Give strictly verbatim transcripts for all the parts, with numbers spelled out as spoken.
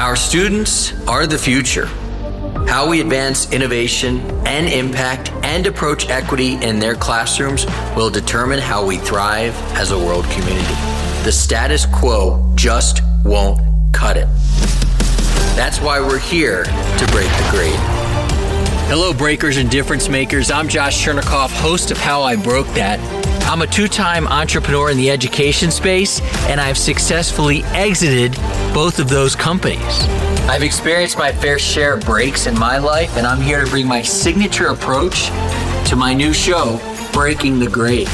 Our students are the future. How we advance innovation and impact and approach equity in their classrooms will determine how we thrive as a world community. The status quo just won't cut it. That's why we're here to break the grade. Hello, breakers and difference makers. I'm Josh Chernikoff, host of How I Broke That. I'm a two-time entrepreneur in the education space, and I've successfully exited both of those companies. I've experienced my fair share of breaks in my life, and I'm here to bring my signature approach to my new show, Breaking the Grade.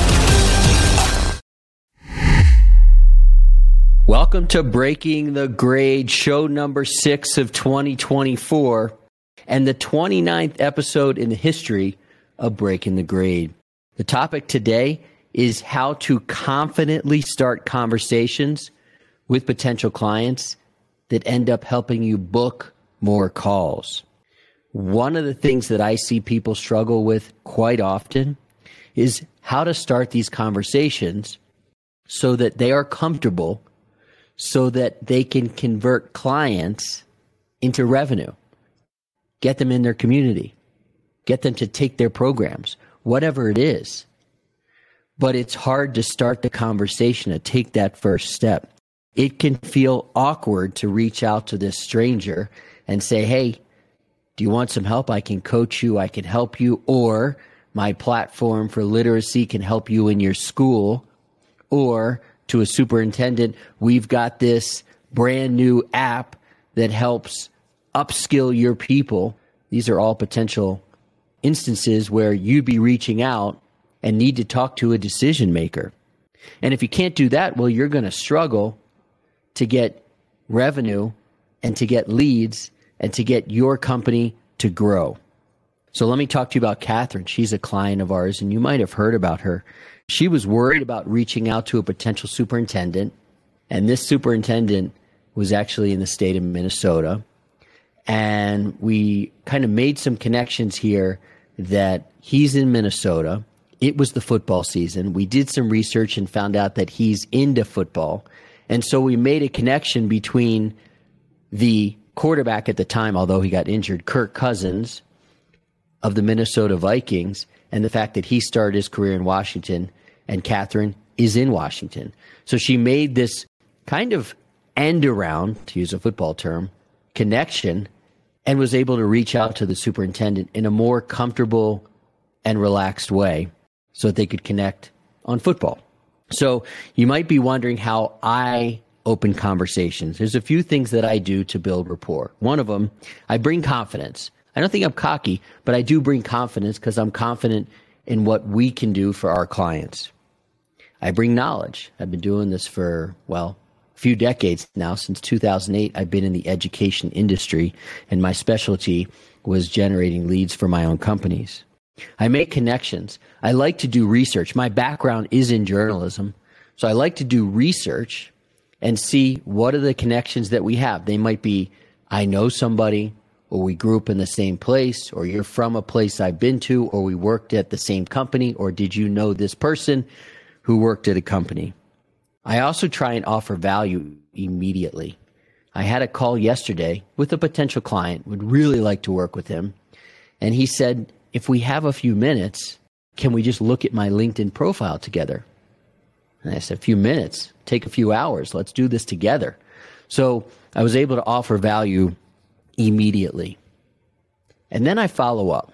Welcome to Breaking the Grade, show number six of twenty twenty-four, and the twenty-ninth episode in the history of Breaking the Grade. The topic today is how to confidently start conversations with potential clients that end up helping you book more calls. One of the things that I see people struggle with quite often is how to start these conversations so that they are comfortable, so that they can convert clients into revenue, get them in their community, get them to take their programs, whatever it is. But it's hard to start the conversation, to take that first step. It can feel awkward to reach out to this stranger and say, hey, do you want some help? I can coach you, I can help you, or my platform for literacy can help you in your school, or to a superintendent, we've got this brand new app that helps upskill your people. These are all potential instances where you'd be reaching out and need to talk to a decision maker. And if you can't do that, well, you're going to struggle to get revenue and to get leads and to get your company to grow. So let me talk to you about Catherine. She's a client of ours, and you might have heard about her. She was worried about reaching out to a potential superintendent, and this superintendent was actually in the state of Minnesota. And we kind of made some connections here that he's in Minnesota. It was the football season. We did some research and found out that he's into football. And so we made a connection between the quarterback at the time, although he got injured, Kirk Cousins of the Minnesota Vikings, and the fact that he started his career in Washington, and Catherine is in Washington. So she made this kind of end around, to use a football term, connection, and was able to reach out to the superintendent in a more comfortable and relaxed way so that they could connect on football. So you might be wondering how I open conversations. There's a few things that I do to build rapport. One of them, I bring confidence. I don't think I'm cocky, but I do bring confidence because I'm confident in what we can do for our clients. I bring knowledge. I've been doing this for, well, a few decades now. Since two thousand eight, I've been in the education industry, and my specialty was generating leads for my own companies. I make connections. I like to do research. My background is in journalism, so I like to do research and see what are the connections that we have. They might be, I know somebody, or we grew up in the same place, or you're from a place I've been to, or we worked at the same company, or did you know this person who worked at a company? I also try and offer value immediately. I had a call yesterday with a potential client, would really like to work with him. And he said, if we have a few minutes, can we just look at my LinkedIn profile together? And I said, a few minutes, take a few hours. Let's do this together. So I was able to offer value immediately. And then I follow up.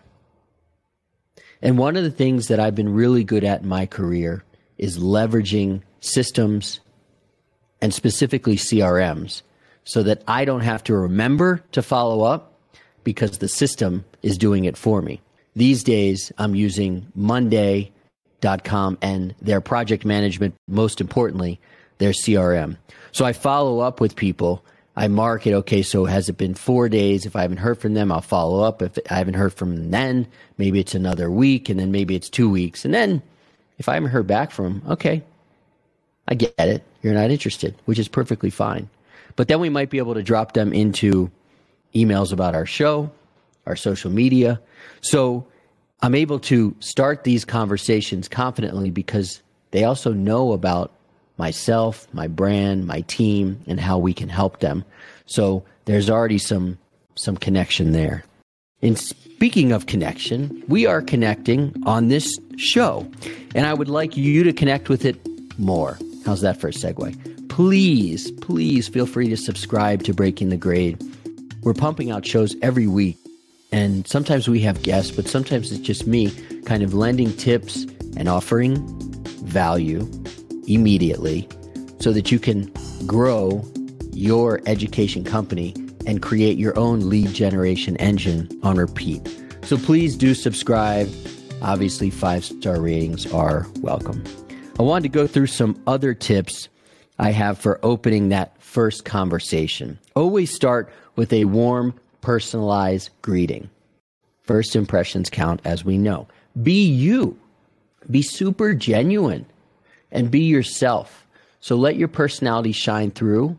And one of the things that I've been really good at in my career is leveraging systems and specifically C R Ms so that I don't have to remember to follow up because the system is doing it for me. These days, I'm using Monday dot com and their project management, most importantly, their C R M. So I follow up with people. I mark it, okay, so has it been four days? If I haven't heard from them, I'll follow up. If I haven't heard from them then, maybe it's another week, and then maybe it's two weeks. And then if I haven't heard back from them, okay, I get it. You're not interested, which is perfectly fine. But then we might be able to drop them into emails about our show, our social media. So I'm able to start these conversations confidently because they also know about myself, my brand, my team, and how we can help them. So there's already some some connection there. And speaking of connection, we are connecting on this show, and I would like you to connect with it more. How's that for a segue? Please, please feel free to subscribe to Breaking the Grade. We're pumping out shows every week, and sometimes we have guests, but sometimes it's just me kind of lending tips and offering value immediately so that you can grow your education company and create your own lead generation engine on repeat. So please do subscribe. Obviously, five-star ratings are welcome. I wanted to go through some other tips I have for opening that first conversation. Always start with a warm, personalized greeting. First impressions count, as we know. Be you. Be super genuine and be yourself. So let your personality shine through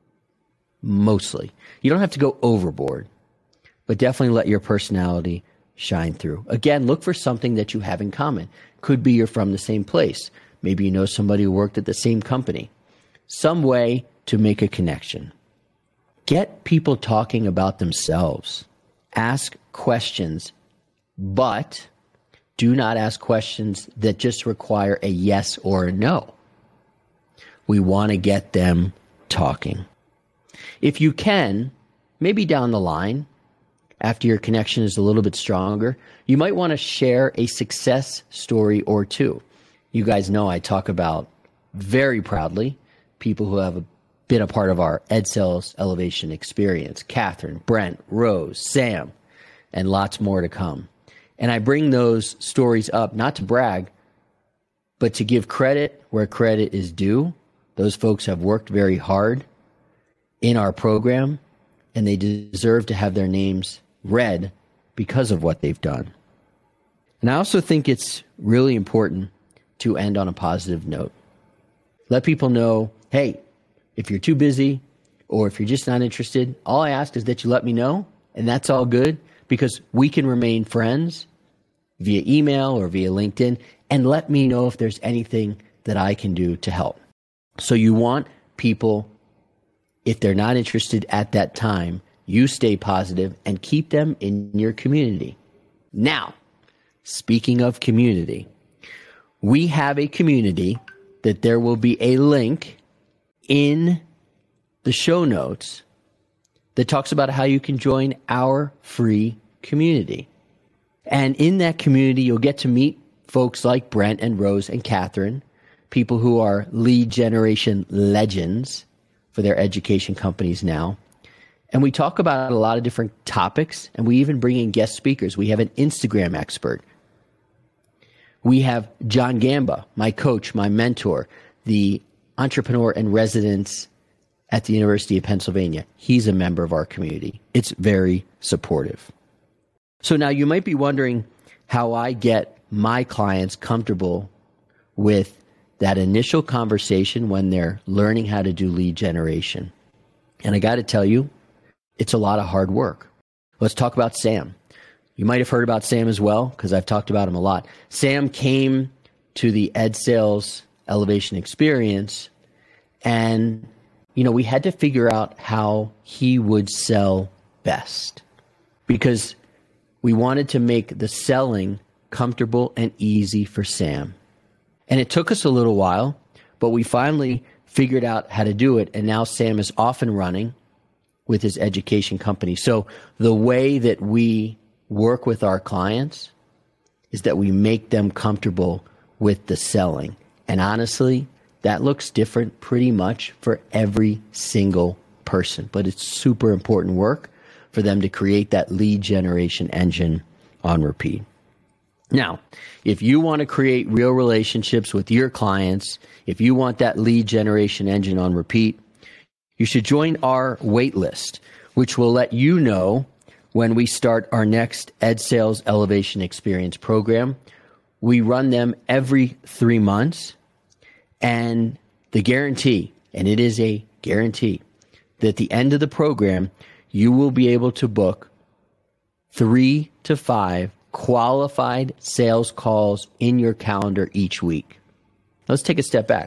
mostly. You don't have to go overboard, but definitely let your personality shine through. Again, look for something that you have in common. Could be you're from the same place. Maybe you know somebody who worked at the same company. Some way to make a connection. Get people talking about themselves. Ask questions, but do not ask questions that just require a yes or a no. We want to get them talking. If you can, maybe down the line, after your connection is a little bit stronger, you might want to share a success story or two. You guys know I talk about very proudly people who have been a part of our EdSales Elevation experience. Catherine, Brent, Rose, Sam, and lots more to come. And I bring those stories up not to brag, but to give credit where credit is due. Those folks have worked very hard in our program, and they deserve to have their names read because of what they've done. And I also think it's really important to end on a positive note. Let people know, hey, if you're too busy or if you're just not interested, all I ask is that you let me know, and that's all good, because we can remain friends via email or via LinkedIn, and let me know if there's anything that I can do to help. So you want people, if they're not interested at that time, you stay positive and keep them in your community. Now, speaking of community, we have a community that there will be a link in the show notes that talks about how you can join our free community. And in that community, you'll get to meet folks like Brent and Rose and Catherine, people who are lead generation legends for their education companies now. And we talk about a lot of different topics, and we even bring in guest speakers. We have an Instagram expert. We have John Gamba, my coach, my mentor, the entrepreneur in residence at the University of Pennsylvania. He's a member of our community. It's very supportive. So now you might be wondering how I get my clients comfortable with that initial conversation when they're learning how to do lead generation. And I got to tell you, it's a lot of hard work. Let's talk about Sam. You might have heard about Sam as well, because I've talked about him a lot. Sam came to the EdSales Elevation experience, and you know, we had to figure out how he would sell best, because we wanted to make the selling comfortable and easy for Sam. And it took us a little while, but we finally figured out how to do it, and now Sam is off and running with his education company. So the way that we work with our clients is that we make them comfortable with the selling. And honestly, that looks different pretty much for every single person, but it's super important work for them to create that lead generation engine on repeat. Now, if you want to create real relationships with your clients, if you want that lead generation engine on repeat, you should join our wait list, which will let you know when we start our next EdSales Elevation Experience program. We run them every three months, and the guarantee, and it is a guarantee, that at the end of the program, you will be able to book three to five qualified sales calls in your calendar each week. Let's take a step back.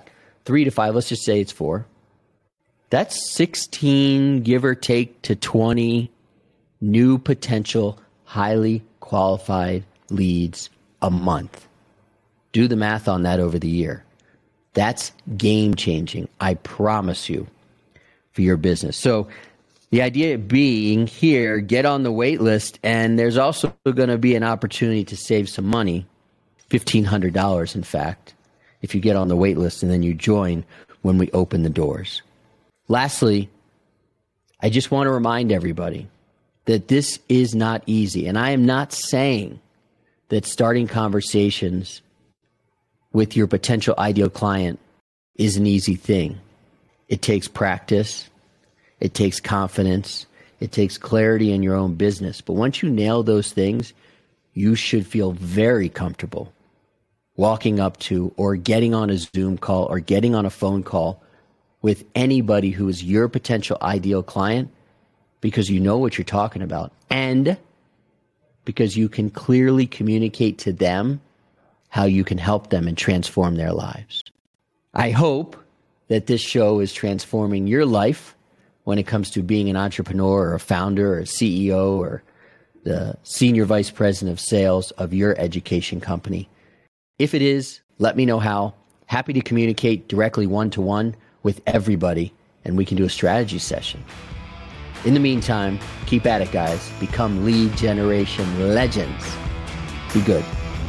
three to five, let's just say it's four. That's sixteen, give or take, to twenty new potential highly qualified leads a month. Do the math on that over the year. That's game changing, I promise you, for your business. So the idea being here, get on the wait list, and there's also going to be an opportunity to save some money, fifteen hundred dollars in fact, if you get on the wait list and then you join when we open the doors. Lastly, I just want to remind everybody that this is not easy. And I am not saying that starting conversations with your potential ideal client is an easy thing. It takes practice. It takes confidence. It takes clarity in your own business. But once you nail those things, you should feel very comfortable walking up to or getting on a Zoom call or getting on a phone call with anybody who is your potential ideal client, because you know what you're talking about and because you can clearly communicate to them how you can help them and transform their lives. I hope that this show is transforming your life when it comes to being an entrepreneur or a founder or a C E O or the senior vice president of sales of your education company. If it is, let me know how. Happy to communicate directly one-to-one with everybody, and we can do a strategy session. In the meantime, keep at it, guys. Become lead generation legends. Be good.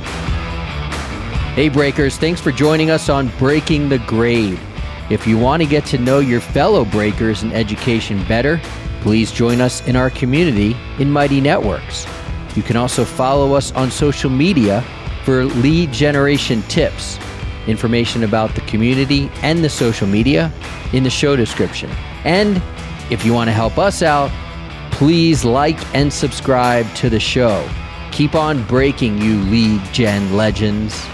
Hey, Breakers. Thanks for joining us on Breaking the Grade. If you want to get to know your fellow breakers in education better, please join us in our community in Mighty Networks. You can also follow us on social media for lead generation tips. Information about the community and the social media in the show description. And if you want to help us out, please like and subscribe to the show. Keep on breaking, you lead gen legends.